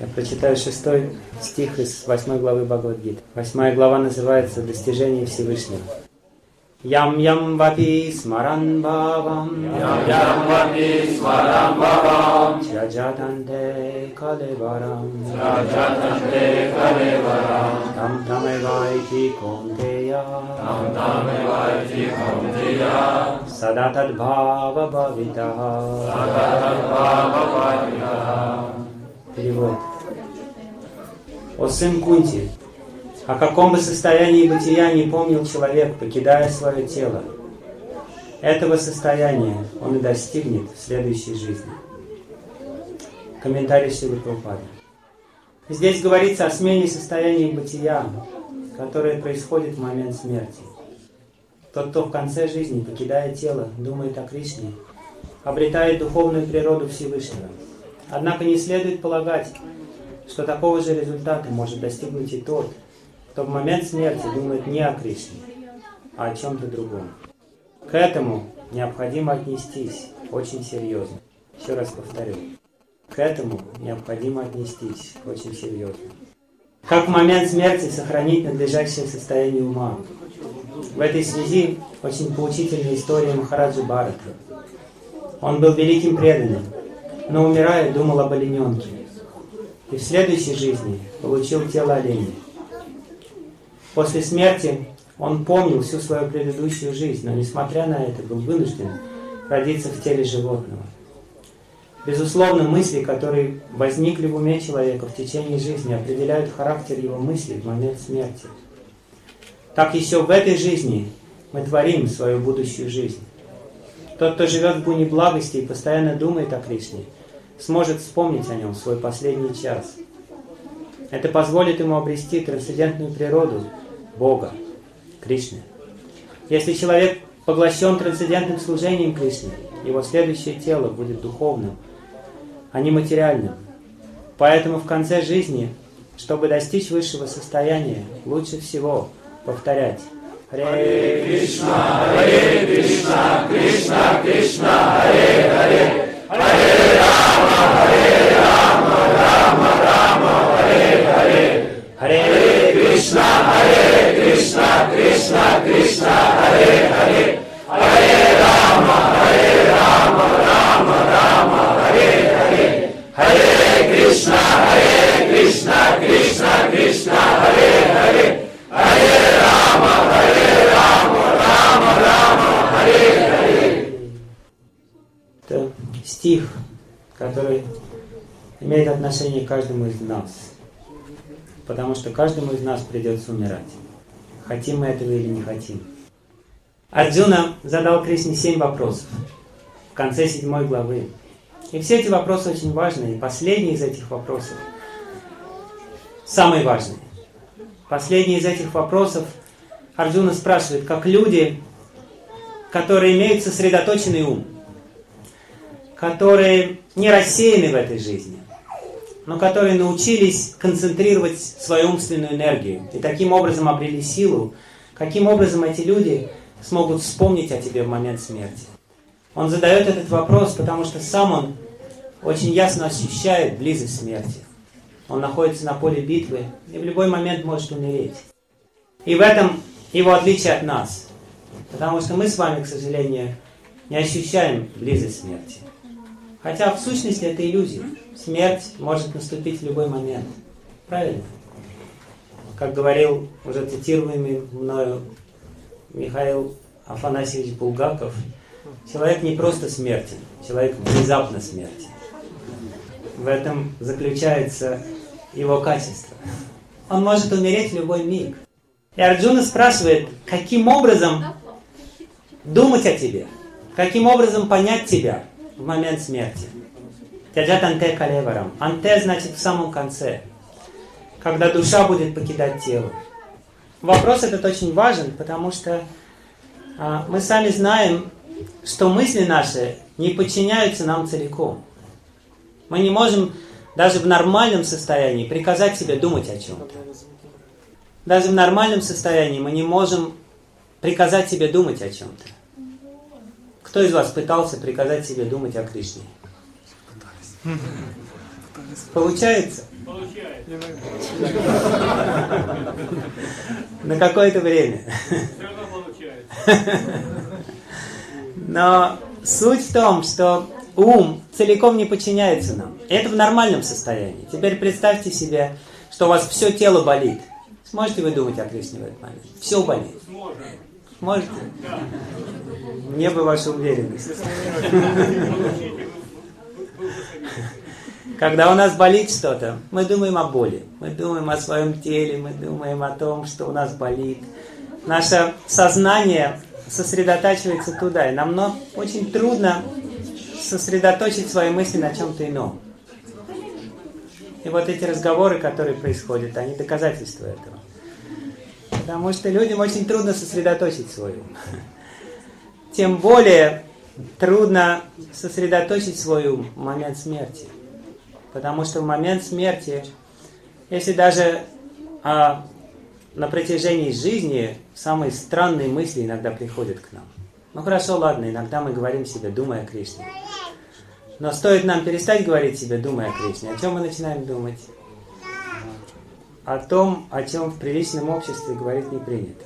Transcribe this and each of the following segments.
Я прочитаю 6 стих из 8 главы Бхагавад-гиты. 8 глава называется «Достижение Всевышнего». Ям вапи смаран бхавам чаджатанте калеварам там тамевайти контея сада тадбхава бхавитаха. Перевод. О сын Кунти, о каком бы состоянии бытия не помнил человек, покидая свое тело, этого состояния он и достигнет в следующей жизни. Комментарий Шрилы Прабхупады. Здесь говорится о смене состояния бытия, которое происходит в момент смерти. Тот, кто в конце жизни, покидая тело, думает о Кришне, обретает духовную природу Всевышнего. Однако не следует полагать, что такого же результата может достигнуть и тот, кто в момент смерти думает не о Кришне, а о чем-то другом. К этому необходимо отнестись очень серьезно. Еще раз повторю. К этому необходимо отнестись очень серьезно. Как в момент смерти сохранить надлежащее состояние ума? В этой связи очень поучительная история Махараджи Бхарата. Он был великим преданным, но умирая думал об олененке. И в следующей жизни получил тело оленя. После смерти он помнил всю свою предыдущую жизнь, но, несмотря на это, был вынужден родиться в теле животного. Безусловно, мысли, которые возникли в уме человека в течение жизни, определяют характер его мыслей в момент смерти. Так еще в этой жизни мы творим свою будущую жизнь. Тот, кто живет в гуне благости и постоянно думает о Кришне, сможет вспомнить о нем в свой последний час. Это позволит ему обрести трансцендентную природу Бога, Кришны. Если человек поглощен трансцендентным служением Кришне, его следующее тело будет духовным, а не материальным. Поэтому в конце жизни, чтобы достичь высшего состояния, лучше всего повторять Харе Кришна, Кришна Кришна, Харе Харе, Харе Рама, Рама, Харе Харе, Харе Кришна, Кришна Кришна, Харе Харе, Харе Рама, Рама, Харе Харе, Харе Кришна, Кришна Кришна, Харе Харе, Харе Рама, Рама, Харе Харе. Это стих, который имеет отношение к каждому из нас. Потому что каждому из нас придется умирать. Хотим мы этого или не хотим. Арджуна задал Кришне 7 вопросов в конце 7 главы. И все эти вопросы очень важны. И последний из этих вопросов самый важный. Последний из этих вопросов Арджуна спрашивает, как люди, которые имеют сосредоточенный ум, которые не рассеяны в этой жизни, но которые научились концентрировать свою умственную энергию и таким образом обрели силу, каким образом эти люди смогут вспомнить о тебе в момент смерти. Он задает этот вопрос, потому что сам он очень ясно ощущает близость смерти. Он находится на поле битвы и в любой момент может умереть. И в этом его отличие от нас. Потому что мы с вами, к сожалению, не ощущаем близость смерти. Хотя в сущности это иллюзия. Смерть может наступить в любой момент. Правильно? Как говорил уже цитируемый мною Михаил Афанасьевич Булгаков, человек не просто смертен, человек внезапно смертен. В этом заключается его качество. Он может умереть в любой миг. И Арджуна спрашивает, каким образом думать о тебе, каким образом понять тебя в момент смерти. Тяджат анте калеварам. Анте значит в самом конце, когда душа будет покидать тело. Вопрос этот очень важен, потому что мы сами знаем, что мысли наши не подчиняются нам целиком. Мы не можем даже в нормальном состоянии приказать себе думать о чем-то. Даже в нормальном состоянии мы не можем приказать себе думать о чем-то. Кто из вас пытался приказать себе думать о Кришне? Получается? Получается. На какое-то время. Все равно получается. Но суть в том, что ум целиком не подчиняется нам. И это в нормальном состоянии. Теперь представьте себе, что у вас все тело болит. Сможете вы думать о Кришне в этот момент? Все болит. Сможем. Можете? Да. Мне бы ваша уверенность. Когда у нас болит что-то, мы думаем о боли. Мы думаем о своем теле, мы думаем о том, что у нас болит. Наше сознание сосредотачивается туда. И нам очень трудно сосредоточить свои мысли на чем-то ином. И вот эти разговоры, которые происходят, они доказательства этого. Потому что людям очень трудно сосредоточить свой ум. Тем более трудно сосредоточить свой ум в момент смерти. Потому что в момент смерти, если даже на протяжении жизни самые странные мысли иногда приходят к нам. Ну хорошо, ладно, иногда мы говорим себе, думая о Кришне. Но стоит нам перестать говорить себе, думая о Кришне, о чем мы начинаем думать? О том, о чем в приличном обществе говорить не принято.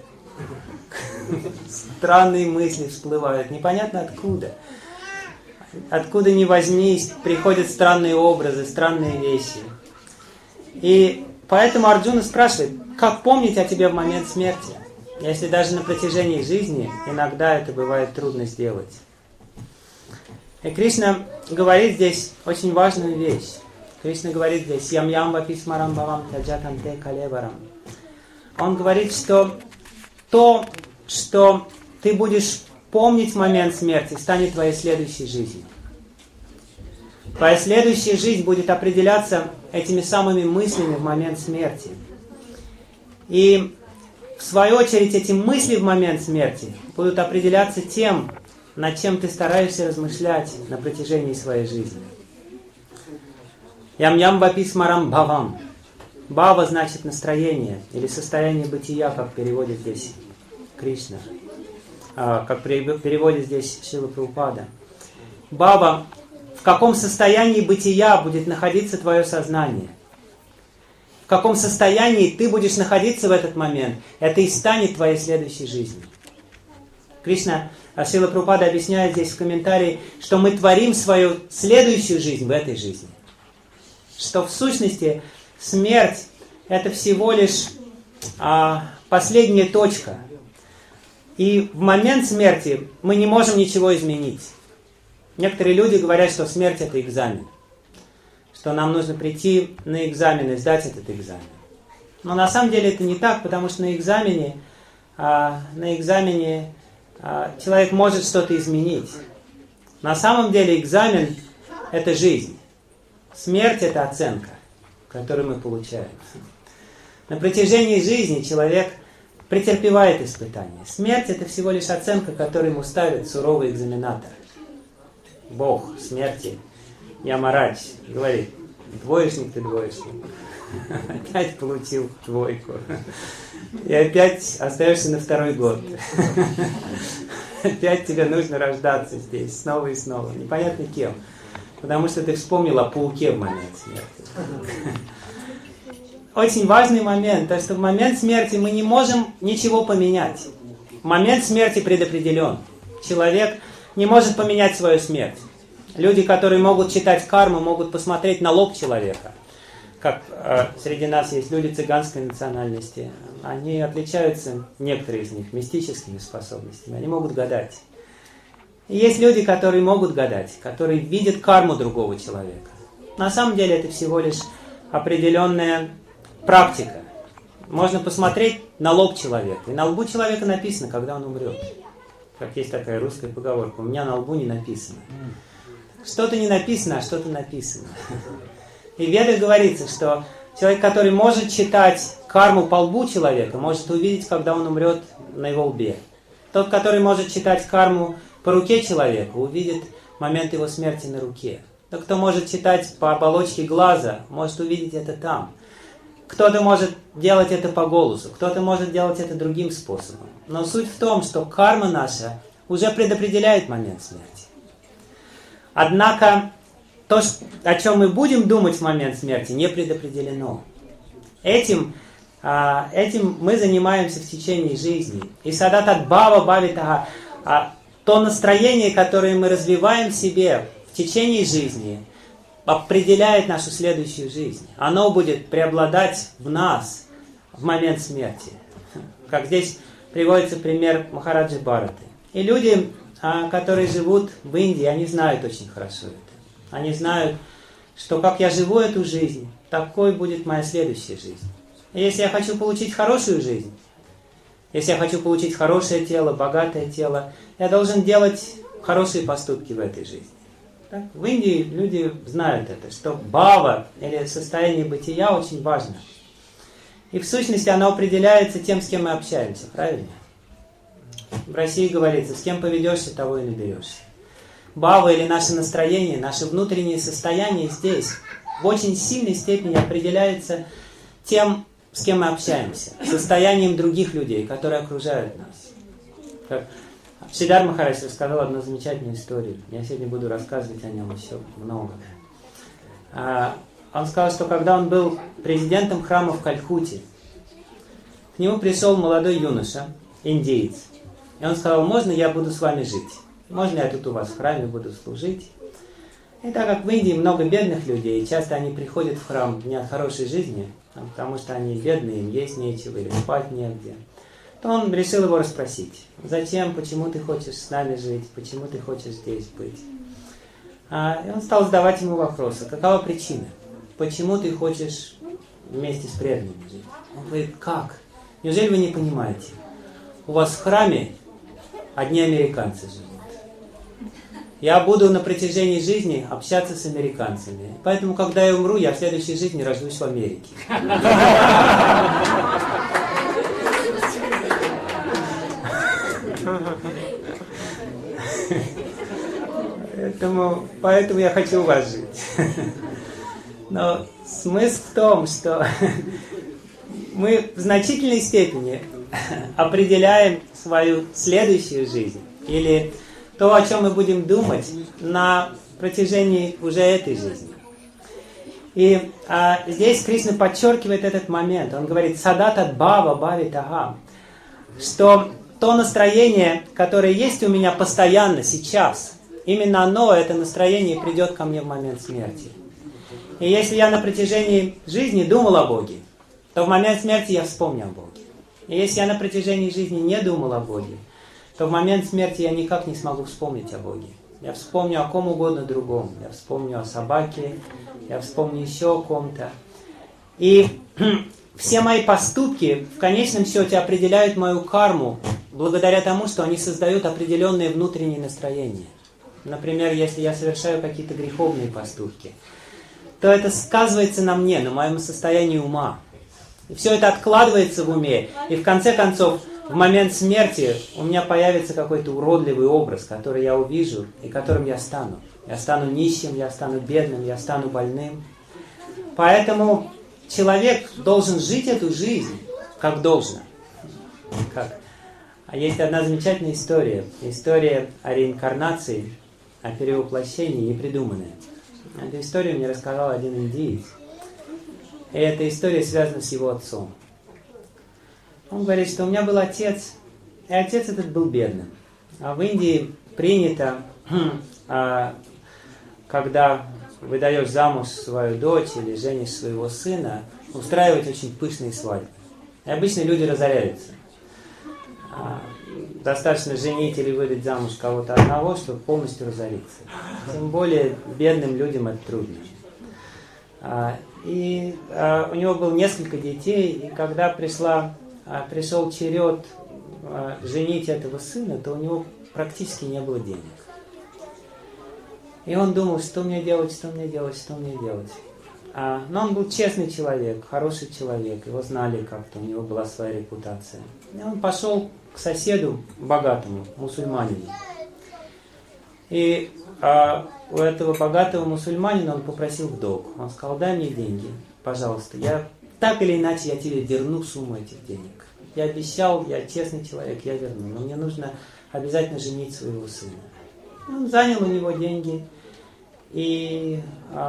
Странные мысли всплывают, непонятно откуда. Откуда ни возьмись, приходят странные образы, странные вещи. И поэтому Арджуна спрашивает, как помнить о тебе в момент смерти, если даже на протяжении жизни иногда это бывает трудно сделать. И Кришна говорит здесь очень важную вещь. Кришна говорит здесь «Ям-ям ваписмарам бавам таджатанте калеварам». Он говорит, что то, что ты будешь помнить в момент смерти, станет твоей следующей жизнью. Твоя следующая жизнь будет определяться этими самыми мыслями в момент смерти. И в свою очередь эти мысли в момент смерти будут определяться тем, над чем ты стараешься размышлять на протяжении своей жизни. Ям-ям ваписмарам бхавам. Бхава значит настроение или состояние бытия, как переводит здесь Кришна. Как переводит здесь Шрила Прабхупада. Бхава, в каком состоянии бытия будет находиться твое сознание? В каком состоянии ты будешь находиться в этот момент? Это и станет твоей следующей жизнью. Кришна, Шрила Прабхупада объясняет здесь в комментарии, что мы творим свою следующую жизнь в этой жизни. Что в сущности смерть это всего лишь последняя точка. И в момент смерти мы не можем ничего изменить. Некоторые люди говорят, что смерть это экзамен. Что нам нужно прийти на экзамен и сдать этот экзамен. Но на самом деле это не так, потому что на экзамене человек может что-то изменить. На самом деле экзамен это жизнь. Смерть это оценка, которую мы получаем. На протяжении жизни человек претерпевает испытания. Смерть это всего лишь оценка, которую ему ставит суровый экзаменатор. Бог смерти, Ямарадж, говорит, двоечник ты двоечник. Опять получил двойку. И опять остаешься на второй год. Опять тебе нужно рождаться здесь снова и снова. Непонятно кем. Потому что ты вспомнил о пауке в момент смерти. Очень важный момент, то что в момент смерти мы не можем ничего поменять. Момент смерти предопределен. Человек не может поменять свою смерть. Люди, которые могут читать карму, могут посмотреть на лоб человека. Как среди нас есть люди цыганской национальности. Они отличаются, некоторые из них, мистическими способностями. Они могут гадать. И есть люди, которые могут гадать, которые видят карму другого человека. На самом деле это всего лишь определенная практика. Можно посмотреть на лоб человека. И на лбу человека написано, когда он умрет. Как есть такая русская поговорка, у меня на лбу не написано. Что-то не написано, а что-то написано. И в Ведах говорится, что человек, который может читать карму по лбу человека, может увидеть, когда он умрет на его лбе. Тот, который может читать карму по руке человека, увидит момент его смерти на руке. Тот, кто может читать по оболочке глаза, может увидеть это там. Кто-то может делать это по голосу, кто-то может делать это другим способом. Но суть в том, что карма наша уже предопределяет момент смерти. Однако то, о чем мы будем думать в момент смерти, не предопределено. Этим мы занимаемся в течение жизни. И садатат бава бавитага, то настроение, которое мы развиваем в себе в течение жизни, определяет нашу следующую жизнь. Оно будет преобладать в нас в момент смерти. Как здесь приводится пример Махараджи Бхараты. И люди, которые живут в Индии, они знают очень хорошо это. Они знают, что как я живу эту жизнь, такой будет моя следующая жизнь. И если я хочу получить хорошую жизнь, если я хочу получить хорошее тело, богатое тело, я должен делать хорошие поступки в этой жизни. Так? В Индии люди знают это, что бхава, или состояние бытия, очень важно. И в сущности оно определяется тем, с кем мы общаемся, правильно? В России говорится, с кем поведешься, того и наберешься. Бхава или наше настроение, наше внутреннее состояние здесь в очень сильной степени определяется тем, с кем мы общаемся, состоянием других людей, которые окружают нас. Как Шридар Махарадж рассказал одну замечательную историю. Я сегодня буду рассказывать о нем еще много. Он сказал, что когда он был президентом храма в Калькутте, к нему пришел молодой юноша, индиец. И он сказал, можно я буду с вами жить? Можно я тут у вас в храме буду служить? И так как в Индии много бедных людей, часто они приходят в храм не от хорошей жизни, потому что они бедные, им есть нечего или спать негде, то он решил его расспросить. Зачем, почему ты хочешь с нами жить, почему ты хочешь здесь быть? И он стал задавать ему вопросы. Какова причина? Почему ты хочешь вместе с преданными жить? Он говорит, как? Неужели вы не понимаете? У вас в храме одни американцы живут. Я буду на протяжении жизни общаться с американцами. Поэтому, когда я умру, я в следующей жизни рождусь в Америке. Поэтому я хочу у вас жить. Но смысл в том, что мы в значительной степени определяем свою следующую жизнь или то, о чем мы будем думать на протяжении уже этой жизни. И здесь Кришна подчеркивает этот момент. Он говорит «садатат бхава бхавитага», что то настроение, которое есть у меня постоянно, сейчас, именно оно, это настроение, придет ко мне в момент смерти. И если я на протяжении жизни думал о Боге, то в момент смерти я вспомню о Боге. И если я на протяжении жизни не думал о Боге, то в момент смерти я никак не смогу вспомнить о Боге. Я вспомню о ком угодно другом. Я вспомню о собаке, я вспомню еще о ком-то. И все мои поступки в конечном счете определяют мою карму, благодаря тому, что они создают определенные внутренние настроения. Например, если я совершаю какие-то греховные поступки, то это сказывается на мне, на моем состоянии ума. И все это откладывается в уме. И в конце концов, в момент смерти у меня появится какой-то уродливый образ, который я увижу и которым я стану. Я стану нищим, я стану бедным, я стану больным. Поэтому человек должен жить эту жизнь как должно. А есть одна замечательная история. История о реинкарнации, о перевоплощении, непридуманная. Эту историю мне рассказал один индиец. И эта история связана с его отцом. Он говорит, что у меня был отец, и отец этот был бедным. А в Индии принято, когда выдаешь замуж свою дочь или женишь своего сына, устраивать очень пышные свадьбы. И обычно люди разоряются. Достаточно женить или выдать замуж кого-то одного, чтобы полностью разориться. Тем более бедным людям это трудно. И у него было несколько детей, и когда пришел черед женить этого сына, то у него практически не было денег. И он думал, что мне делать, что мне делать, что мне делать. Но он был честный человек, хороший человек, его знали как-то, у него была своя репутация. И он пошел к соседу богатому, мусульманину. И у этого богатого мусульманина он попросил в долг. Он сказал, дай мне деньги, пожалуйста, так или иначе я тебе верну сумму этих денег. Я обещал, я честный человек, я верну, но мне нужно обязательно женить своего сына. И он занял у него деньги И,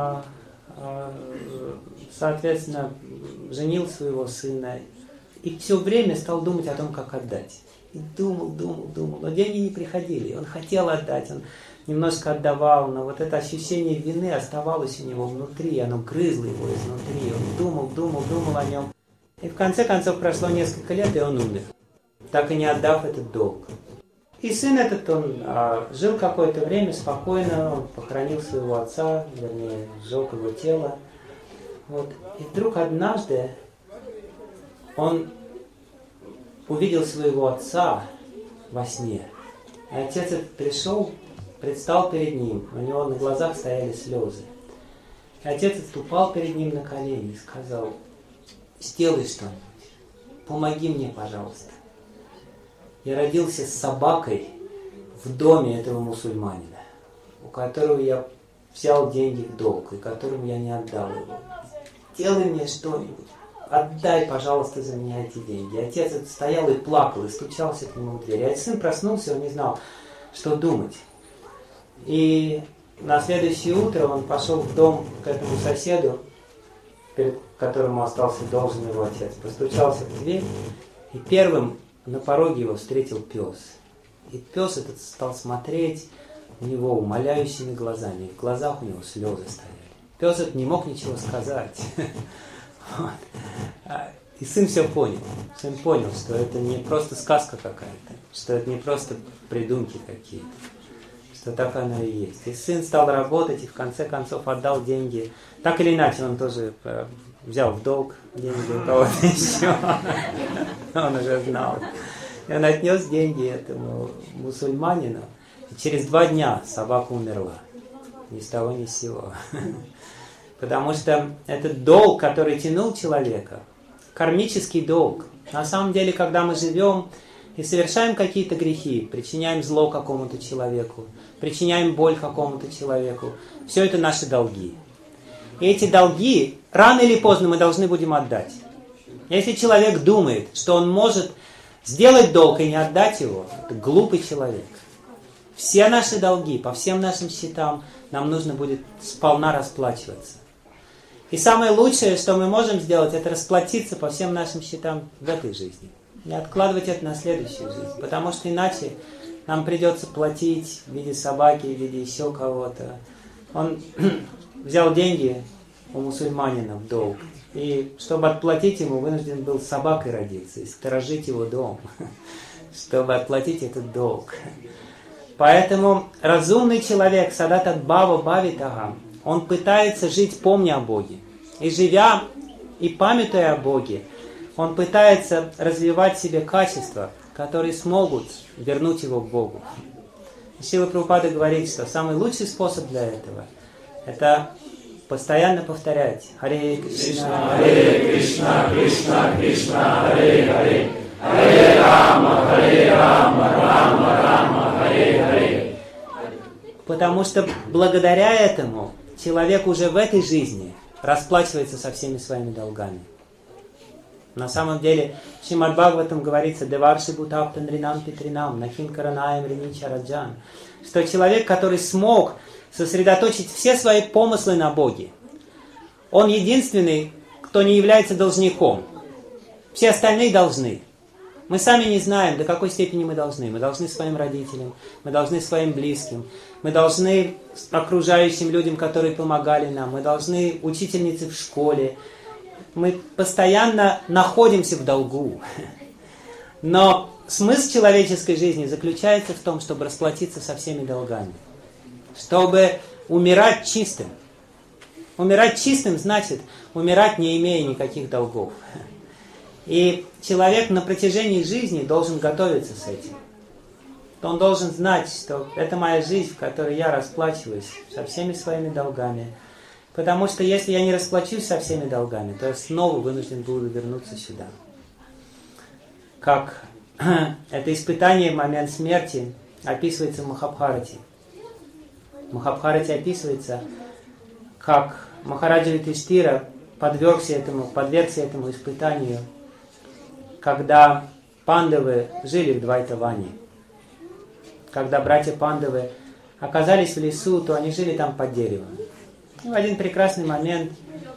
соответственно, женил своего сына. И все время стал думать о том, как отдать. И думал. Но деньги не приходили. Он хотел отдать, он немножко отдавал, но вот это ощущение вины оставалось у него внутри, и оно грызло его изнутри. Он думал о нем. И в конце концов прошло несколько лет, и он умер, так и не отдав этот долг. И сын этот, он жил какое-то время спокойно, он похоронил своего отца, вернее, сжег его тело. Вот. И вдруг однажды он увидел своего отца во сне. И отец этот пришел, предстал перед ним, у него на глазах стояли слезы. И отец этот упал перед ним на колени и сказал: «Сделай что-нибудь, помоги мне, пожалуйста. Я родился с собакой в доме этого мусульманина, у которого я взял деньги в долг, и которому я не отдал его. Сделай мне что-нибудь, отдай, пожалуйста, за меня эти деньги». И отец этот стоял и плакал, и стучался к нему в дверь. А сын проснулся, он не знал, что думать. И на следующее утро он пошел в дом к этому соседу, перед которому остался должен его отец. Постучался в дверь, и первым на пороге его встретил пес. И пес этот стал смотреть у него умоляющими глазами. И в глазах у него слезы стояли. Пес этот не мог ничего сказать. И сын все понял. Сын понял, что это не просто сказка какая-то, что это не просто придумки какие-то, что так оно и есть. И сын стал работать и в конце концов отдал деньги. Так или иначе, он тоже взял в долг деньги у кого-то еще. Он уже знал. И он отнес деньги этому мусульманину. И через 2 дня собака умерла. Ни с того ни с сего. Потому что этот долг, который тянул человека, кармический долг. На самом деле, когда мы живем и совершаем какие-то грехи, причиняем зло какому-то человеку, причиняем боль какому-то человеку, все это наши долги. И эти долги рано или поздно мы должны будем отдать. Если человек думает, что он может сделать долг и не отдать его, это глупый человек. Все наши долги по всем нашим счетам нам нужно будет сполна расплачиваться. И самое лучшее, что мы можем сделать, это расплатиться по всем нашим счетам в этой жизни. Не откладывать это на следующую жизнь. Потому что иначе нам придется платить в виде собаки, в виде еще кого-то. Он взял деньги у мусульманина в долг. И чтобы отплатить ему, вынужден был с собакой родиться и сторожить его дом, чтобы отплатить этот долг. Поэтому разумный человек, садатат бава бавитага, он пытается жить, помня о Боге. И живя и памятуя о Боге, он пытается развивать в себе качества, которые смогут вернуть его к Богу. Шрила Прабхупада говорит, что самый лучший способ для этого – это постоянно повторять Харе Кришна, Харе Кришна, Кришна Кришна, Харе Харе, Харе Рама, Рама Рама, Харе Харе. Потому что благодаря этому человек уже в этой жизни расплачивается со всеми своими долгами. На самом деле, в Шримад Бхагаватам говорится «Деварши бутаптан ринам питринам, нахим каранаем ринича раджан», что человек, который смог сосредоточить все свои помыслы на Боге, он единственный, кто не является должником. Все остальные должны. Мы сами не знаем, до какой степени мы должны. Мы должны своим родителям, мы должны своим близким, мы должны окружающим людям, которые помогали нам, мы должны учительнице в школе. Мы постоянно находимся в долгу. Но смысл человеческой жизни заключается в том, чтобы расплатиться со всеми долгами. Чтобы умирать чистым. Умирать чистым значит умирать, не имея никаких долгов. И человек на протяжении жизни должен готовиться с этим. Он должен знать, что это моя жизнь, в которой я расплачиваюсь со всеми своими долгами. Потому что если я не расплачусь со всеми долгами, то я снова вынужден буду вернуться сюда. Как это испытание в момент смерти описывается в Махабхарате. В Махабхарате описывается, как Махараджа Юдхиштхира подвергся этому испытанию, когда пандавы жили в Двайтаване. Когда братья Пандавы оказались в лесу, то они жили там под деревом. И в один прекрасный момент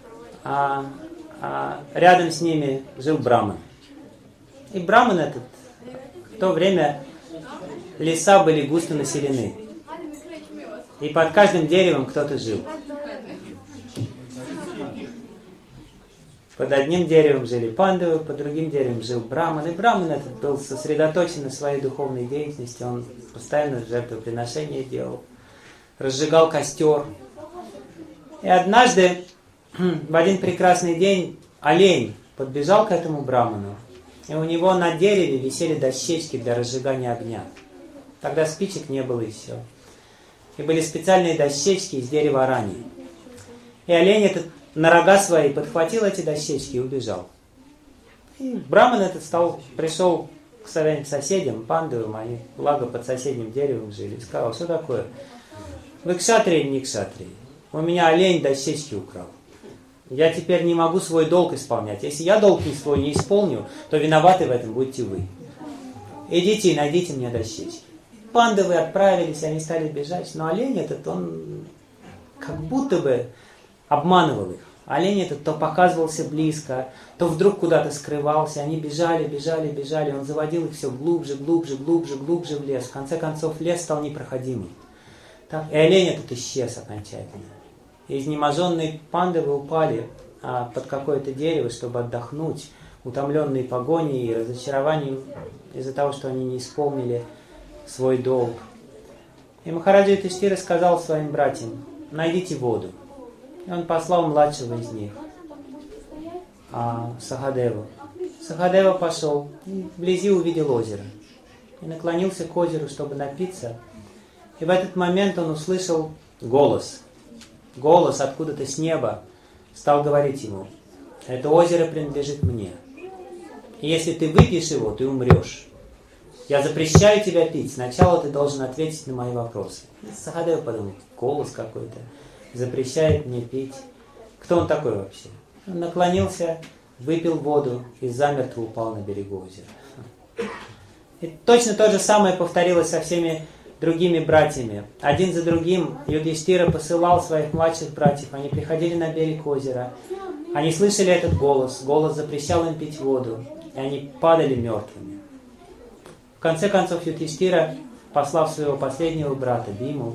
рядом с ними жил браман. И браман этот, в то время леса были густо населены. И под каждым деревом кто-то жил. Под одним деревом жили пандавы, под другим деревом жил браман. И браман этот был сосредоточен на своей духовной деятельности. Он постоянно жертвоприношения делал, разжигал костер. И однажды, в один прекрасный день, олень подбежал к этому браману. И у него на дереве висели дощечки для разжигания огня. Тогда спичек не было еще. И были специальные дощечки из дерева арани. И олень этот на рога свои подхватил эти дощечки и убежал. И браман этот пришел к своим соседям, пандавам, они, благо, под соседним деревом жили, и сказал: что такое? Вы кшатрии или не кшатрии? У меня олень дощечки украл. Я теперь не могу свой долг исполнять. Если я долг свой не исполню, то виноваты в этом будете вы. Идите и найдите мне дощечки. Пандавы отправились, они стали бежать, но олень этот, он как будто бы обманывал их. Олень этот то показывался близко, то вдруг куда-то скрывался. Они бежали, бежали. Он заводил их все глубже в лес. В конце концов, лес стал непроходимым. Так, и олень этот исчез окончательно. И изнеможенные пандавы упали под какое-то дерево, чтобы отдохнуть, утомленные погоней и разочарованием из-за того, что они не исполнили свой долг. И Махараджа Юдхиштхира сказал своим братьям: найдите воду. И он послал младшего из них, Сахадеву. Сахадева пошел и вблизи увидел озеро. И наклонился к озеру, чтобы напиться. И в этот момент он услышал голос. Голос откуда-то с неба стал говорить ему: это озеро принадлежит мне. И если ты выпьешь его, ты умрешь. Я запрещаю тебя пить. Сначала ты должен ответить на мои вопросы. Сахадева подумал: голос какой-то запрещает мне пить. Кто он такой вообще? Он наклонился, выпил воду и замертво упал на берегу озера. И точно то же самое повторилось со всеми другими братьями. Один за другим Юдхиштхира посылал своих младших братьев. Они приходили на берег озера. Они слышали этот голос. Голос запрещал им пить воду. И они падали мертвыми. В конце концов Юдхиштхира, послав своего последнего брата Биму,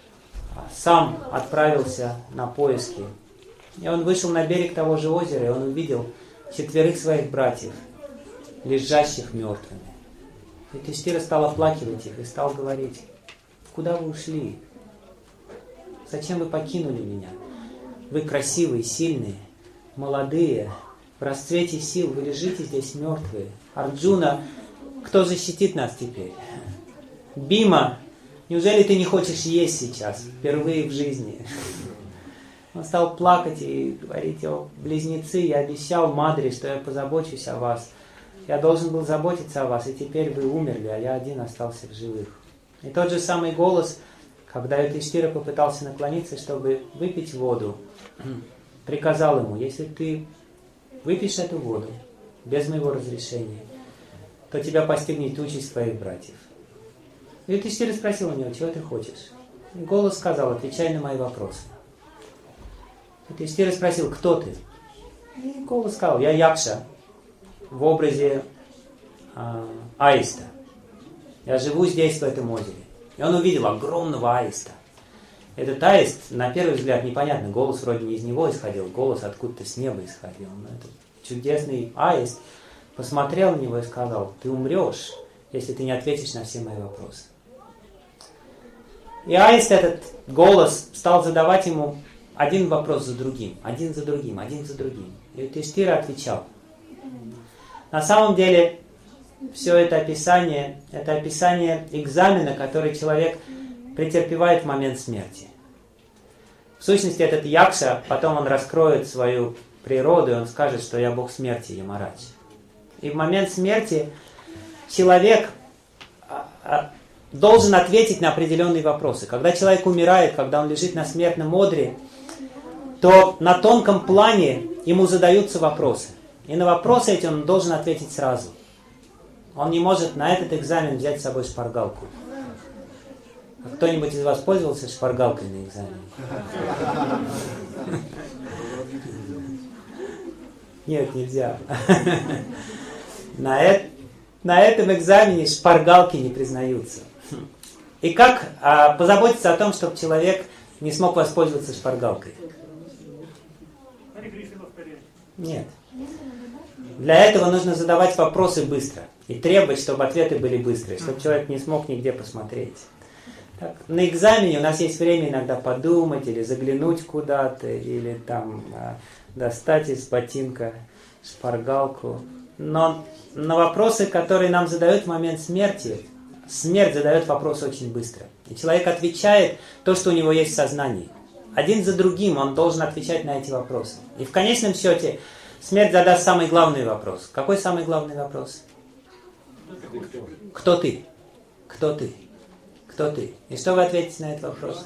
сам отправился на поиски. И он вышел на берег того же озера, и он увидел 4 своих братьев, лежащих мертвыми. Юдхиштхира стал оплакивать их и стал говорить: куда вы ушли? Зачем вы покинули меня? Вы красивые, сильные, молодые, в расцвете сил, вы лежите здесь мертвые. Арджуна, кто защитит нас теперь? Бима, неужели ты не хочешь есть сейчас, впервые в жизни? Он стал плакать и говорить: о, близнецы, я обещал Мадре, что я позабочусь о вас. Я должен был заботиться о вас, и теперь вы умерли, а я один остался в живых. И тот же самый голос, когда Юдхиштхира попытался наклониться, чтобы выпить воду, приказал ему: если ты выпьешь эту воду без моего разрешения, то тебя постигнет участь твоих братьев. И Юдхиштхира спросил у него: чего ты хочешь? И голос сказал: отвечай на мои вопросы. Юдхиштхира спросил: кто ты? И голос сказал: я Якша, в образе аиста. Я живу здесь, в этом озере. И он увидел огромного аиста. Этот аист, на первый взгляд, непонятно, голос вроде не из него исходил, голос откуда-то с неба исходил. Но этот чудесный аист посмотрел на него и сказал: ты умрешь, если ты не ответишь на все мои вопросы. И аист, этот голос, стал задавать ему один вопрос за другим, один за другим. И Юдхиштхира отвечал. На самом деле, все это описание экзамена, который человек претерпевает в момент смерти. В сущности, этот Якша, потом он раскроет свою природу, и он скажет, что я бог смерти, Ямарадж. И в момент смерти человек должен ответить на определенные вопросы. Когда человек умирает, когда он лежит на смертном одре, то на тонком плане ему задаются вопросы. И на вопросы эти он должен ответить сразу. Он не может на этот экзамен взять с собой шпаргалку. А кто-нибудь из вас пользовался шпаргалкой на экзамене? Нет, нельзя. На этом экзамене шпаргалки не признаются. И как позаботиться о том, чтобы человек не смог воспользоваться шпаргалкой? Нет. Для этого нужно задавать вопросы быстро и требовать, чтобы ответы были быстрые, чтобы человек не смог нигде посмотреть. Так, на экзамене у нас есть время иногда подумать или заглянуть куда-то, или там достать из ботинка шпаргалку. Но на вопросы, которые нам задают в момент смерти, смерть задает вопрос очень быстро. И человек отвечает то, что у него есть в сознании. Один за другим он должен отвечать на эти вопросы. И в конечном счете смерть задаст самый главный вопрос. Какой самый главный вопрос? Кто ты? Кто ты? Кто ты? И что вы ответите на этот вопрос?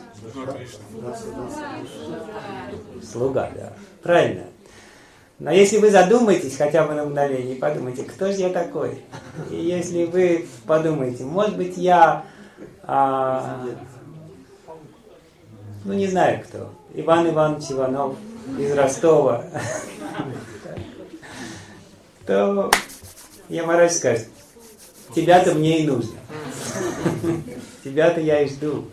Слуга, да. Правильно. Но если вы задумаетесь хотя бы на мгновение, подумайте, кто же я такой? И если вы подумаете, может быть, я, не знаю кто, Иван Иванович Иванов из Ростова, то Ямарадж скажет, тебя-то мне и нужно. Тебя-то я и жду.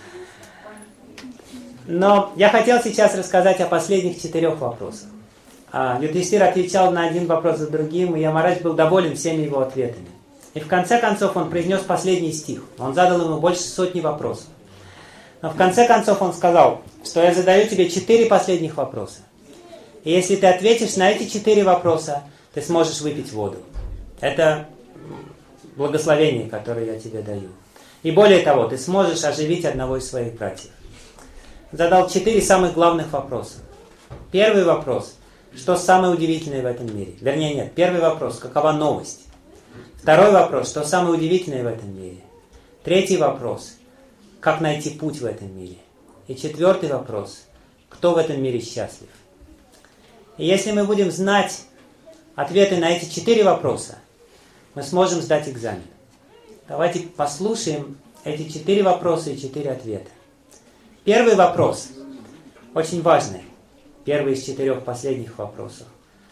Но я хотел сейчас рассказать о последних 4 вопросах. Юдхиштхира отвечал на один вопрос за другим, и Ямарадж был доволен всеми его ответами. И в конце концов он произнес последний стих. Он задал ему больше 100 вопросов. Но в конце концов он сказал, что я задаю тебе 4 последних вопроса. И если ты ответишь на эти 4 вопроса, ты сможешь выпить воду. Это благословение, которое я тебе даю. И более того, ты сможешь оживить одного из своих братьев. Задал 4 самых главных вопроса. Первый вопрос. Что самое удивительное в этом мире? Вернее, нет. Первый вопрос. Какова новость? Второй вопрос. Что самое удивительное в этом мире? Третий вопрос. Как найти путь в этом мире? И 4-й вопрос. Кто в этом мире счастлив? И если мы будем знать ответы на эти 4 вопроса, мы сможем сдать экзамен. Давайте послушаем эти 4 вопроса и 4 ответа. Первый вопрос. Очень важный. Первый из 4 последних вопросов.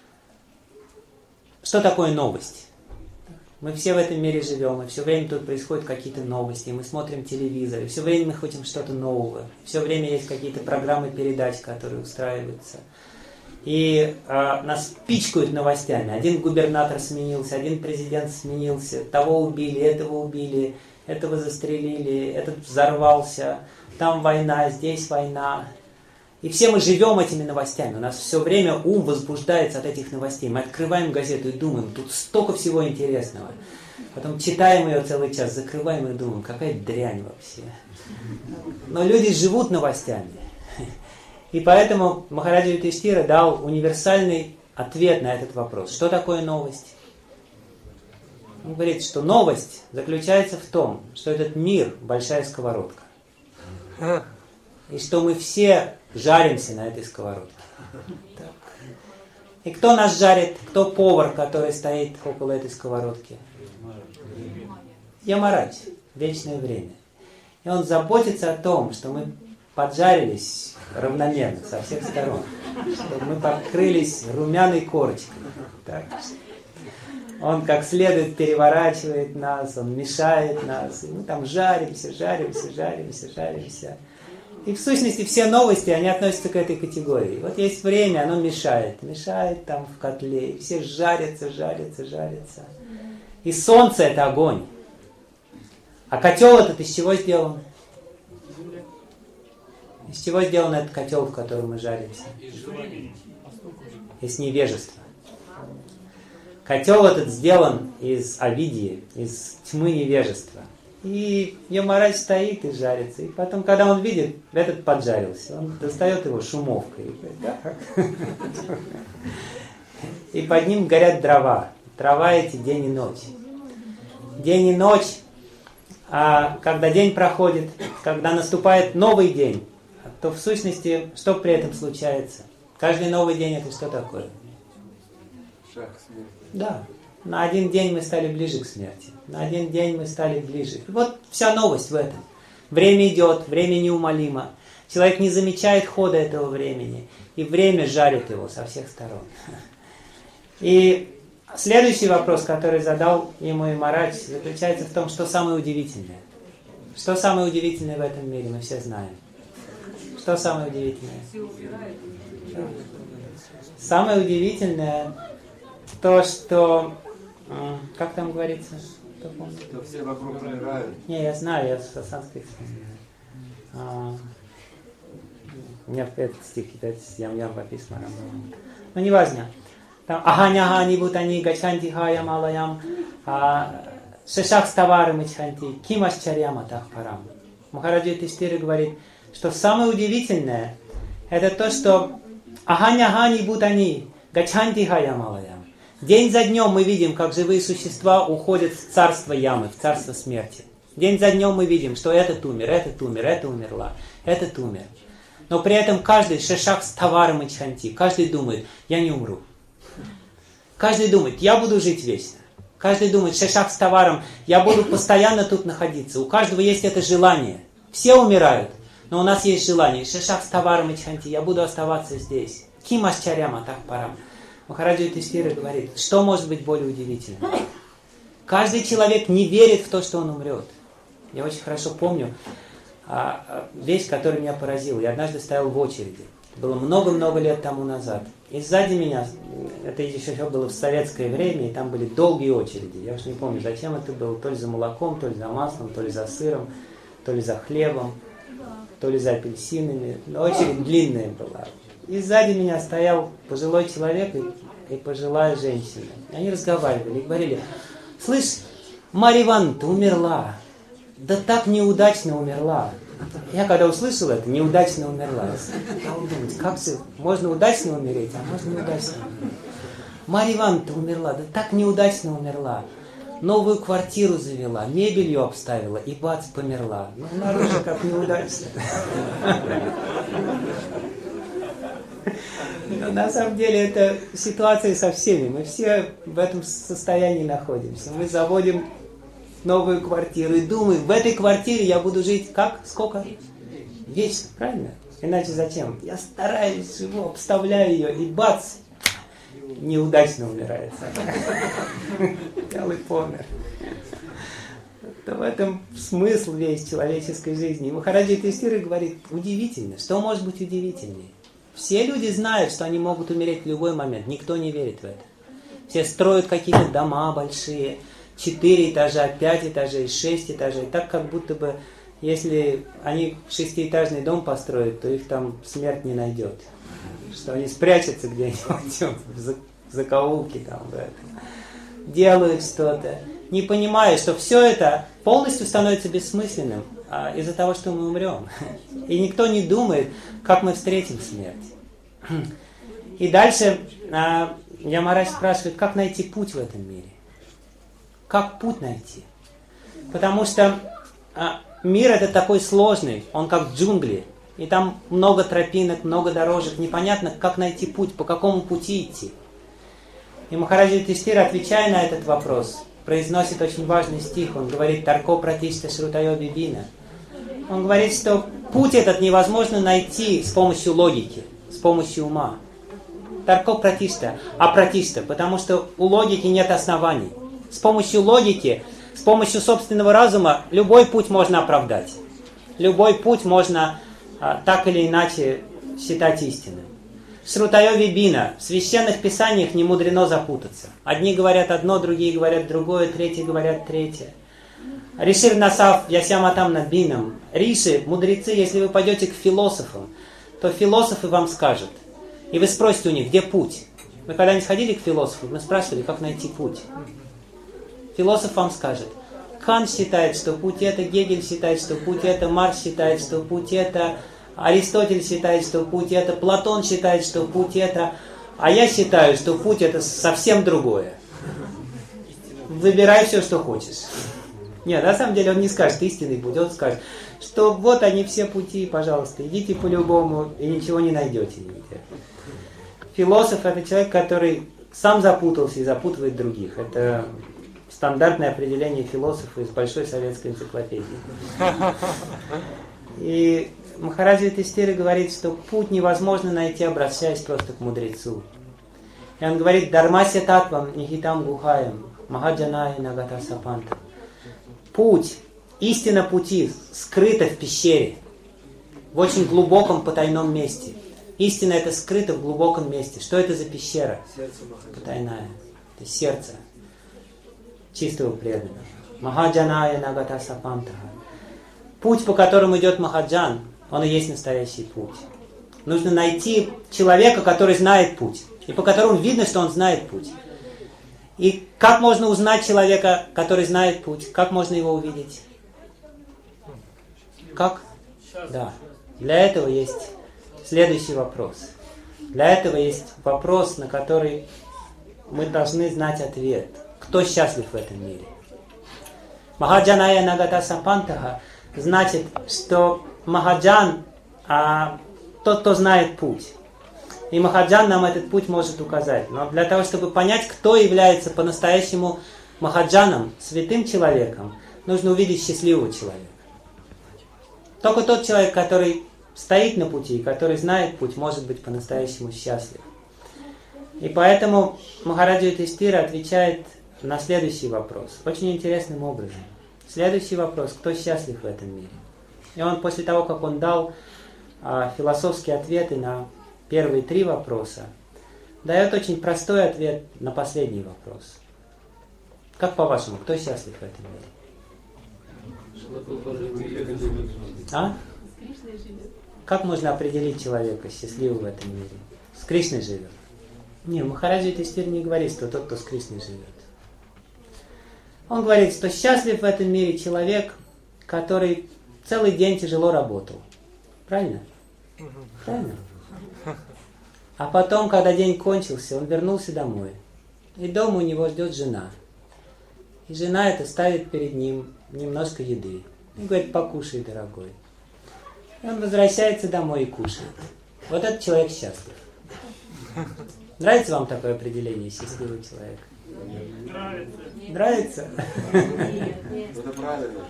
Что такое новость? Мы все в этом мире живем, и все время тут происходят какие-то новости, мы смотрим телевизор, и все время мы хотим что-то нового. Все время есть какие-то программы передач, которые устраиваются. И нас пичкают новостями. Один губернатор сменился, один президент сменился, того убили, этого застрелили, этот взорвался, там война, здесь война. И все мы живем этими новостями. У нас все время ум возбуждается от этих новостей. Мы открываем газету и думаем, тут столько всего интересного. Потом читаем ее целый час, закрываем и думаем, какая дрянь вообще. Но люди живут новостями. И поэтому Махараджа Юдхиштхира дал универсальный ответ на этот вопрос. Что такое новость? Он говорит, что новость заключается в том, что этот мир – большая сковородка. И что мы все жаримся на этой сковородке. Так. И кто нас жарит? Кто повар, который стоит около этой сковородки? Ямарадж. Вечное время. И он заботится о том, что мы поджарились равномерно со всех сторон. Чтобы мы покрылись румяной корочкой. Так. Он как следует переворачивает нас, он мешает нас. И мы там жаримся. И в сущности все новости, они относятся к этой категории. Вот есть время, оно мешает там в котле, и все жарятся. И солнце – это огонь. А котел этот из чего сделан? Из чего сделан этот котел, в котором мы жаримся? Из невежества. Котел этот сделан из авидьи, из тьмы невежества. И Ямарадж стоит и жарится. И потом, когда он видит, этот поджарился, он достает его шумовкой. И под ним горят дрова. Дрова эти день и ночь. День и ночь, а когда день проходит, когда наступает новый день, то в сущности, что при этом случается? Каждый новый день это что такое? Шаг смерти. Да. На один день мы стали ближе к смерти. На один день мы стали ближе. И вот вся новость в этом. Время идет, время неумолимо. Человек не замечает хода этого времени, и время жарит его со всех сторон. И следующий вопрос, который задал ему Ямарадж, заключается в том, что самое удивительное. Что самое удивительное в этом мире, мы все знаем. Что самое удивительное? Самое удивительное то, что... Как там говорится? Что все вокруг умирают. Не, я знаю, я со санскрита вспоминаю. У меня этот стих, этот ям-ям написано. Ну, не важно. Там аханя-хани бутани гачанти хаям алаям шешах ставарам ичханти кимашчарьям атах парам. Махараджа Юдхиштхира говорит, что самое удивительное это то, что аханя-хани бутани гачанти хаям алаям. День за днем мы видим, как живые существа уходят в царство ямы, в царство смерти. День за днем мы видим, что этот умер, этот умер, это умерла, этот умер. Но при этом каждый шешах с товаром и чханти, каждый думает, я не умру. Каждый думает, я буду жить вечно. Каждый думает, шешах с товаром, я буду постоянно тут находиться. У каждого есть это желание. Все умирают, но у нас есть желание. Шешах с товаром и чханти, я буду оставаться здесь. Кимашчарям атах парам. Махараджа Юдхиштхира говорит, что может быть более удивительным? Каждый человек не верит в то, что он умрет. Я очень хорошо помню вещь, которая меня поразила. Я однажды стоял в очереди. Это было много-много лет тому назад. И сзади меня, это еще было в советское время, и там были долгие очереди. Я уж не помню, зачем это было. То ли за молоком, то ли за маслом, то ли за сыром, то ли за хлебом, то ли за апельсинами. Но очередь длинная была. И сзади меня стоял пожилой человек и пожилая женщина. Они разговаривали и говорили, слышь, Марья Ивановна, ты умерла. Да так неудачно умерла. Я когда услышал это, неудачно умерла, я стал думать, как же можно удачно умереть, а можно неудачно умереть. Марья Ивановна умерла, да так неудачно умерла. Новую квартиру завела, мебелью обставила и бац, померла. Ну, наружу как неудачно. Но на самом деле это ситуация со всеми. Мы все в этом состоянии находимся. Мы заводим новую квартиру и думаем, в этой квартире я буду жить как? Сколько? Вечно, правильно? Иначе зачем? Я стараюсь, живу, обставляю ее, и бац, неудачно умирает. Взял и помер. В этом смысл весь человеческой жизни. И Махараджа Юдхиштхира говорит, удивительно, что может быть удивительнее? Все люди знают, что они могут умереть в любой момент, никто не верит в это. Все строят какие-то дома большие, 4 этажа, 5 этажей, 6 этажей, так как будто бы, если они шестиэтажный дом построят, то их там смерть не найдет. Что они спрячутся где-нибудь в закоулке там, делают что-то, не понимая, что все это полностью становится бессмысленным из-за того, что мы умрем. И никто не думает, как мы встретим смерть. И дальше Ямарадж спрашивает, как найти путь в этом мире. Как путь найти? Потому что мир это такой сложный, он как джунгли. И там много тропинок, много дорожек. Непонятно, как найти путь, по какому пути идти. И Махараджа Юдхиштхира, отвечая на этот вопрос, произносит очень важный стих. Он говорит «Тарко пратишта шрутайо бибина». Он говорит, что путь этот невозможно найти с помощью логики, с помощью ума. Тарко пратишта, а пратишта, потому что у логики нет оснований. С помощью логики, с помощью собственного разума любой путь можно оправдать. Любой путь можно так или иначе считать истинным. Шрутайо вибина. В священных писаниях не мудрено запутаться. Одни говорят одно, другие говорят другое, третьи говорят третье. Ришир насав ясяматам набинам. Риши, мудрецы, если вы пойдете к философам, то философы вам скажут. И вы спросите у них, где путь? Вы когда-нибудь ходили к философу? Мы спрашивали, как найти путь. Философ вам скажет, Кант считает, что путь это, Гегель считает, что путь это, Маркс считает, что путь это, Аристотель считает, что путь это, Платон считает, что путь это, а я считаю, что путь это совсем другое. Выбирай все, что хочешь. Нет, на самом деле он не скажет истинный путь, он скажет, что вот они все пути, пожалуйста, идите по-любому и ничего не найдете нигде. Философ это человек, который сам запутался и запутывает других. Это стандартное определение философа из Большой советской энциклопедии. И Махараджа Юдхиштира говорит, что путь невозможно найти, обращаясь просто к мудрецу. И он говорит: «Дармася татвам нихитам гухаям, махаджанай нагата сапанта». Путь, истина пути скрыта в пещере, в очень глубоком потайном месте. Истина это скрыта в глубоком месте. Что это за пещера? Потайная. Это сердце чистого преданного. Махаджаная нагата сапанта. Путь, по которому идет Махаджан, он и есть настоящий путь. Нужно найти человека, который знает путь, и по которому видно, что он знает путь. И как можно узнать человека, который знает путь? Как можно его увидеть? Как? Да. Для этого есть следующий вопрос. Для этого есть вопрос, на который мы должны знать ответ. Кто счастлив в этом мире? Махаджаная нагата сапантаха значит, что Махаджан тот, кто знает путь. И Махаджан нам этот путь может указать. Но для того, чтобы понять, кто является по-настоящему Махаджаном, святым человеком, нужно увидеть счастливого человека. Только тот человек, который стоит на пути, который знает путь, может быть по-настоящему счастлив. И поэтому Махараджа Юдхиштира отвечает на следующий вопрос. Очень интересным образом. Следующий вопрос: кто счастлив в этом мире? И он после того, как он дал философские ответы на первые 3 вопроса, дает очень простой ответ на последний вопрос. Как по-вашему, кто счастлив в этом мире? Как можно определить человека счастливым в этом мире? С Кришной живет. Не, Махараджа Юдхиштира не говорит, что тот, кто с Кришной живет. Он говорит, что счастлив в этом мире человек, который целый день тяжело работал. Правильно? Правильно? А потом, когда день кончился, он вернулся домой. И дома у него ждет жена. И жена это ставит перед ним немножко еды. И говорит: покушай, дорогой. И он возвращается домой и кушает. Вот этот человек счастлив. Нравится вам такое определение счастливый человек? Нравится. Нравится? Это правильно.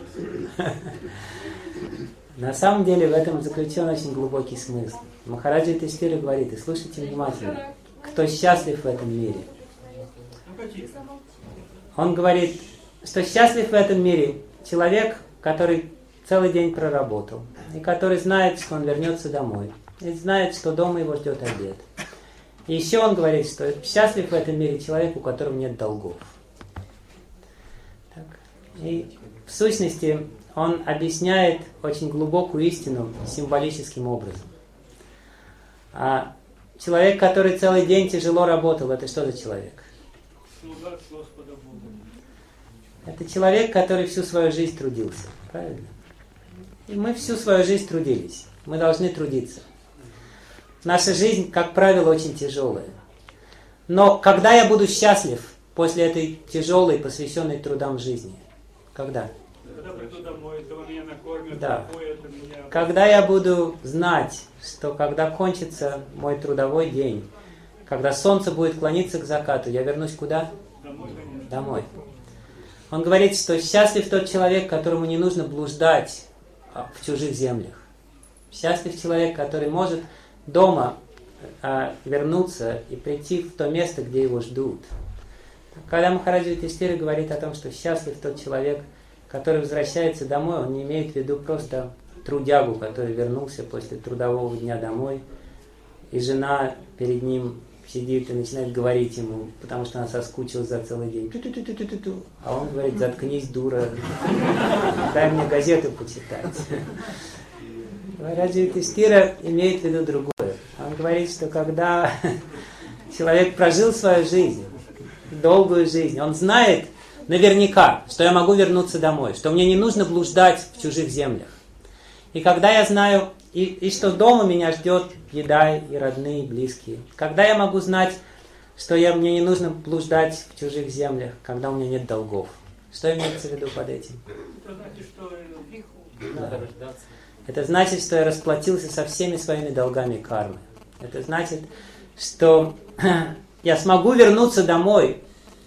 На самом деле в этом заключен очень глубокий смысл. Махараджа Юдхиштира говорит, и слушайте внимательно, кто счастлив в этом мире. Он говорит, что счастлив в этом мире человек, который целый день проработал, и который знает, что он вернется домой, и знает, что дома его ждет обед. И еще он говорит, что счастлив в этом мире человек, у которого нет долгов. Так. И в сущности он объясняет очень глубокую истину символическим образом. А человек, который целый день тяжело работал, это что за человек? Слуга Господа Бога. Это человек, который всю свою жизнь трудился. Правильно? И мы всю свою жизнь трудились. Мы должны трудиться. Наша жизнь, как правило, очень тяжелая. Но когда я буду счастлив после этой тяжелой, посвященной трудам жизни? Когда? Когда приду домой, то меня накормят, Да. напоят, меня... Когда я буду знать, что когда кончится мой трудовой день, когда солнце будет клониться к закату, я вернусь куда? Домой, конечно. Домой. Он говорит, что счастлив тот человек, которому не нужно блуждать в чужих землях. Счастлив человек, который может дома вернуться и прийти в то место, где его ждут. Когда Махараджа Юдхиштира говорит о том, что счастлив тот человек, который возвращается домой, он не имеет в виду просто трудягу, который вернулся после трудового дня домой, и жена перед ним сидит и начинает говорить ему, потому что она соскучилась за целый день. Ту-ту-ту-ту-ту-ту. А он говорит: заткнись, дура, дай мне газету почитать. Махараджа Юдхиштира имеет в виду другое. Он говорит, что когда человек прожил свою жизнь, долгую жизнь, он знает наверняка, что я могу вернуться домой, что мне не нужно блуждать в чужих землях. И когда я знаю, и что дома меня ждет еда и родные, и близкие, когда я могу знать, что мне не нужно блуждать в чужих землях, когда у меня нет долгов. Что имеется в виду под этим? Это значит, что Да. Это значит, что я расплатился со всеми своими долгами кармы. Это значит, что я смогу вернуться домой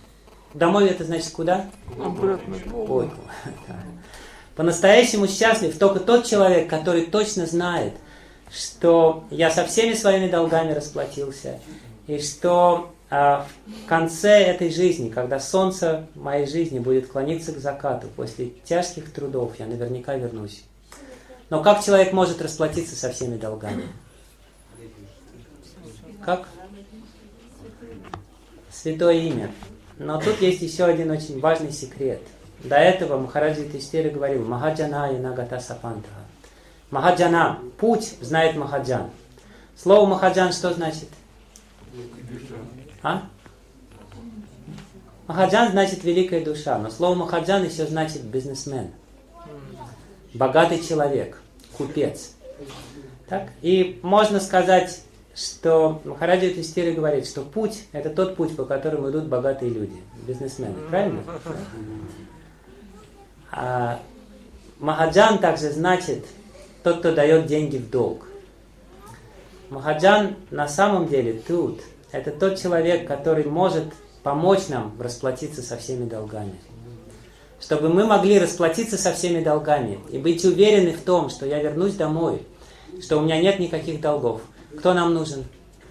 Домой это значит куда? Обратно. Ой. По-настоящему счастлив только тот человек, который точно знает, что я со всеми своими долгами расплатился, и что в конце этой жизни, когда солнце моей жизни будет клониться к закату, после тяжких трудов я наверняка вернусь. Но как человек может расплатиться со всеми долгами? Как? Святое имя. Но тут есть еще один очень важный секрет. До этого Махараджа Юдхиштира говорил: Махаджана янагата сапантха. Махаджана, путь знает Махаджан. Слово Махаджан что значит? А? Махаджан значит великая душа, но слово Махаджан еще значит бизнесмен. Богатый человек, купец. Так? И можно сказать, что Махараджа Юдхиштира говорит, что путь — это тот путь, по которому идут богатые люди, бизнесмены. Правильно? А Махаджан также значит тот, кто дает деньги в долг. Махаджан на самом деле тут — это тот человек, который может помочь нам расплатиться со всеми долгами. Чтобы мы могли расплатиться со всеми долгами и быть уверены в том, что я вернусь домой, что у меня нет никаких долгов. Кто нам нужен?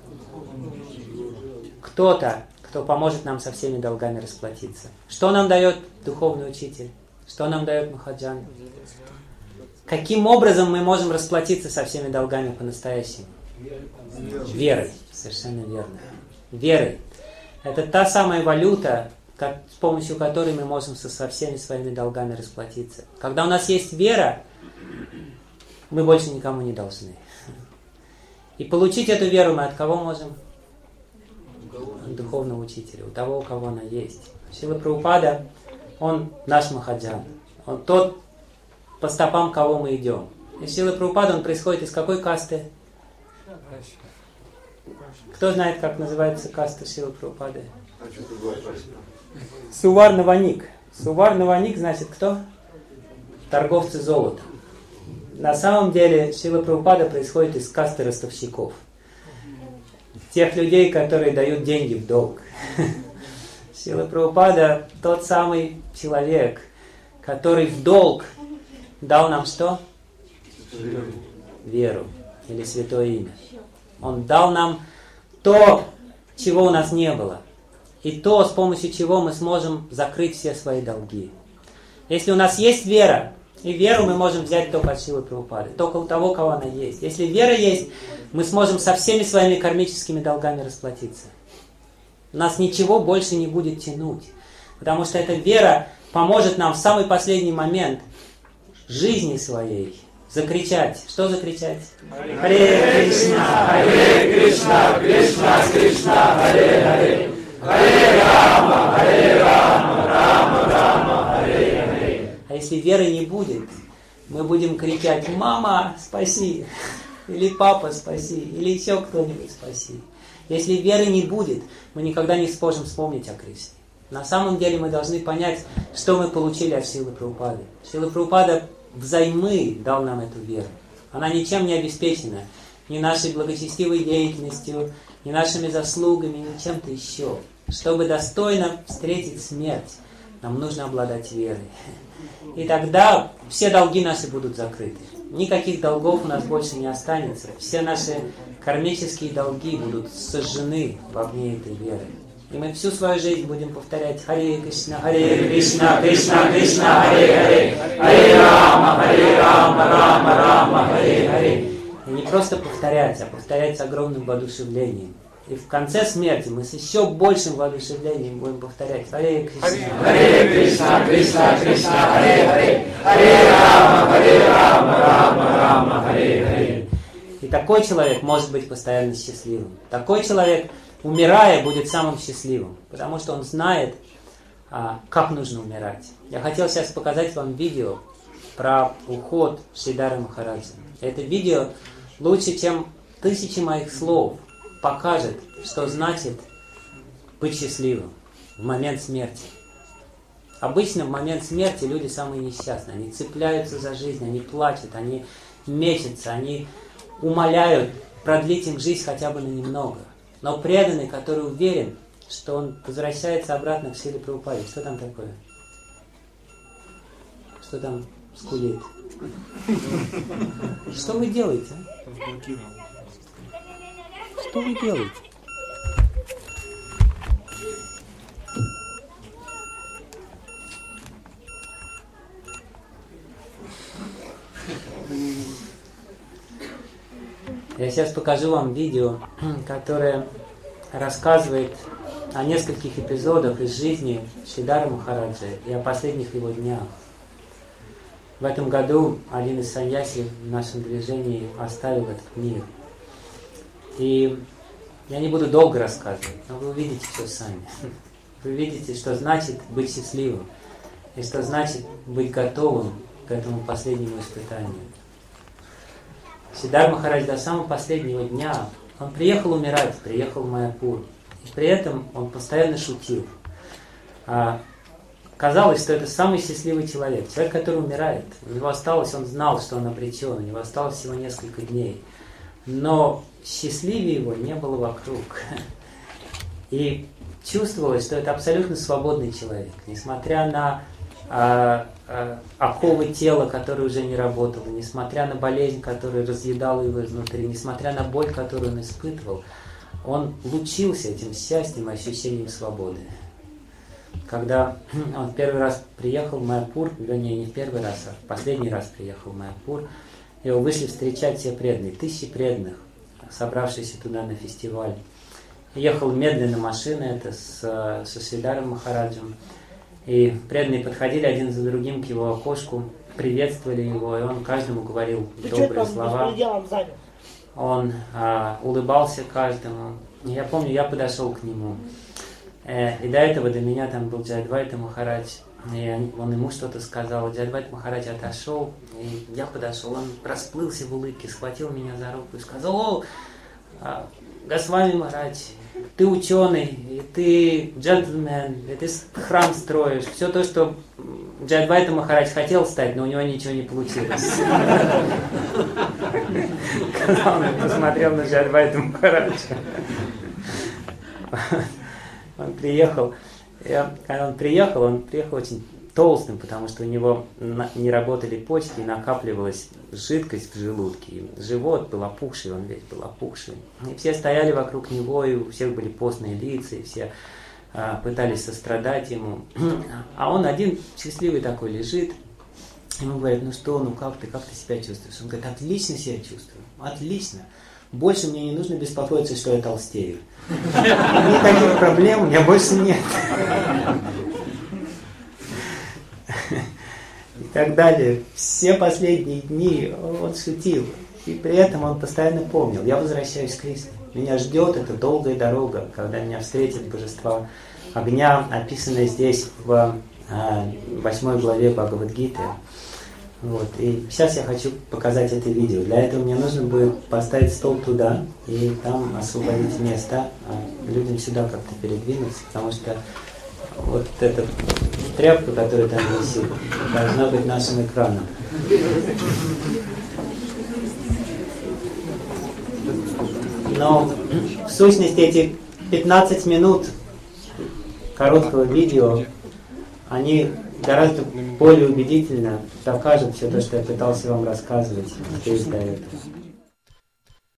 Кто-то, кто поможет нам со всеми долгами расплатиться. Что нам дает духовный учитель? Что нам дает Махаджан? Каким образом мы можем расплатиться со всеми долгами по-настоящему? Верой. Совершенно верно. Верой. Это та самая валюта, с помощью которой мы можем со всеми своими долгами расплатиться. Когда у нас есть вера, мы больше никому не должны. И получить эту веру мы от кого можем? От духовного учителя, у того, у кого она есть. Шрила Прабхупада, он наш Махаджан. Он тот, по стопам кого мы идем. И Шрила Прабхупада, он происходит из какой касты? Кто знает, как называется каста Шрилы Прабхупады? Суварна-ваник. Суварна-ваник значит кто? Торговцы золотом. На самом деле Шрила Прабхупада происходит из касты ростовщиков. Тех людей, которые дают деньги в долг. Шрила Прабхупада тот самый человек, который в долг дал нам что? Веру. Или святое имя. Он дал нам то, чего у нас не было. И то, с помощью чего мы сможем закрыть все свои долги. Если у нас есть вера, и веру мы можем взять только от Шрилы Прабхупады, только у того, кого она есть. Если вера есть, мы сможем со всеми своими кармическими долгами расплатиться. Нас ничего больше не будет тянуть. Потому что эта вера поможет нам в самый последний момент жизни своей закричать. Что закричать? Харе Кришна, Харе Кришна, Кришна Кришна, Харе Харе, Харе Рама, Рама Рама, Харе Харе. А если веры не будет, мы будем кричать: «Мама, спаси!» Или «Папа, спаси!» Или еще кто-нибудь спаси. Если веры не будет, мы никогда не сможем вспомнить о Кришне. На самом деле мы должны понять, что мы получили от Шрилы Прабхупады. Шрила Прабхупада взаймы дал нам эту веру. Она ничем не обеспечена. Ни нашей благочестивой деятельностью, ни нашими заслугами, ни чем-то еще. Чтобы достойно встретить смерть, нам нужно обладать верой. И тогда все долги наши будут закрыты. Никаких долгов у нас больше не останется. Все наши кармические долги будут сожжены в огне этой веры. И мы всю свою жизнь будем повторять: Харе Кришна, Кришна Кришна, Харе Рама, Рама, Харе. И не просто повторять, а повторять с огромным воодушевлением. И в конце смерти мы с еще большим воодушевлением будем повторять: Харе Кришна, Кришна Кришна, Харе Рама, Харе. И такой человек может быть постоянно счастливым. Такой человек, умирая, будет самым счастливым, потому что он знает, как нужно умирать. Я хотел сейчас показать вам видео про уход Шридхара Махараджа. Это видео лучше, чем 1000 моих слов, покажет, что значит быть счастливым в момент смерти. Обычно в момент смерти люди самые несчастные. Они цепляются за жизнь, они плачут, они мечутся, они умоляют продлить им жизнь хотя бы на немного. Но преданный, который уверен, что он возвращается обратно к Шриле Прабхупаде. Что там такое? Что там скулит? Что вы делаете? Что вы делаете? Я сейчас покажу вам видео, которое рассказывает о нескольких эпизодах из жизни Шридхара Махараджа и о последних его днях. В этом году один из саньяси в нашем движении оставил этот мир. И я не буду долго рассказывать, но вы увидите все сами. Вы увидите, что значит быть счастливым и что значит быть готовым к этому последнему испытанию. Шридхар Махарадж до самого последнего дня, он приехал умирать, приехал в Майяпур. И при этом он постоянно шутил. Казалось, что это самый счастливый человек. Человек, который умирает. У него осталось, он знал, что он обречен. У него осталось всего несколько дней. Но счастливее его не было вокруг. И чувствовалось, что это абсолютно свободный человек. Несмотря на оковы тела, которые уже не работало, несмотря на болезнь, которая разъедала его изнутри, несмотря на боль, которую он испытывал, он лучился этим счастьем и ощущением свободы. Когда он первый раз приехал в Майяпур, вернее, не в первый раз, а в последний раз приехал в Майяпур, его вышли встречать все преданные, тысячи преданных, собравшиеся туда на фестиваль. Ехал медленно машина, это со Шридхаром Махараджем. И преданные подходили один за другим к его окошку, приветствовали его, и он каждому говорил добрые слова. Он улыбался каждому. И я помню, я подошел к нему. И до этого до меня там был Джайадвайта Махарадж. И он ему что-то сказал. Джайадвайта Махарадж отошел, и я подошел. Он расплылся в улыбке, схватил меня за руку и сказал: «О, Госвами Махарадж, ты ученый, и ты джентльмен, и ты храм строишь. Все то, что Джайадвайта Махарадж хотел стать, но у него ничего не получилось». Когда он посмотрел на Джайадвайту Махараджа, он приехал. Когда он приехал очень толстым, потому что у него не работали почки, и накапливалась жидкость в желудке. И живот был опухший, он весь был опухший. И все стояли вокруг него, и у всех были постные лица, и все пытались сострадать ему. А он один счастливый такой лежит. Ему говорят: ну что, ну как ты себя чувствуешь? Он говорит: отлично себя чувствую, отлично. Больше мне не нужно беспокоиться, что я толстею. Никаких проблем у меня больше нет. И так далее. Все последние дни он шутил. И при этом он постоянно помнил: я возвращаюсь к Кришне. Меня ждет эта долгая дорога, когда меня встретят божества огня, описанные здесь в 8 главе Бхагавад-гиты. Вот. И сейчас я хочу показать это видео. Для этого мне нужно будет поставить стол туда и там освободить место, а людям сюда как-то передвинуться, потому что вот эта тряпка, которая там висит, должна быть нашим экраном. Но в сущности эти 15 минут короткого видео, они гораздо более убедительно докажут все то, что я пытался вам рассказывать здесь до этого.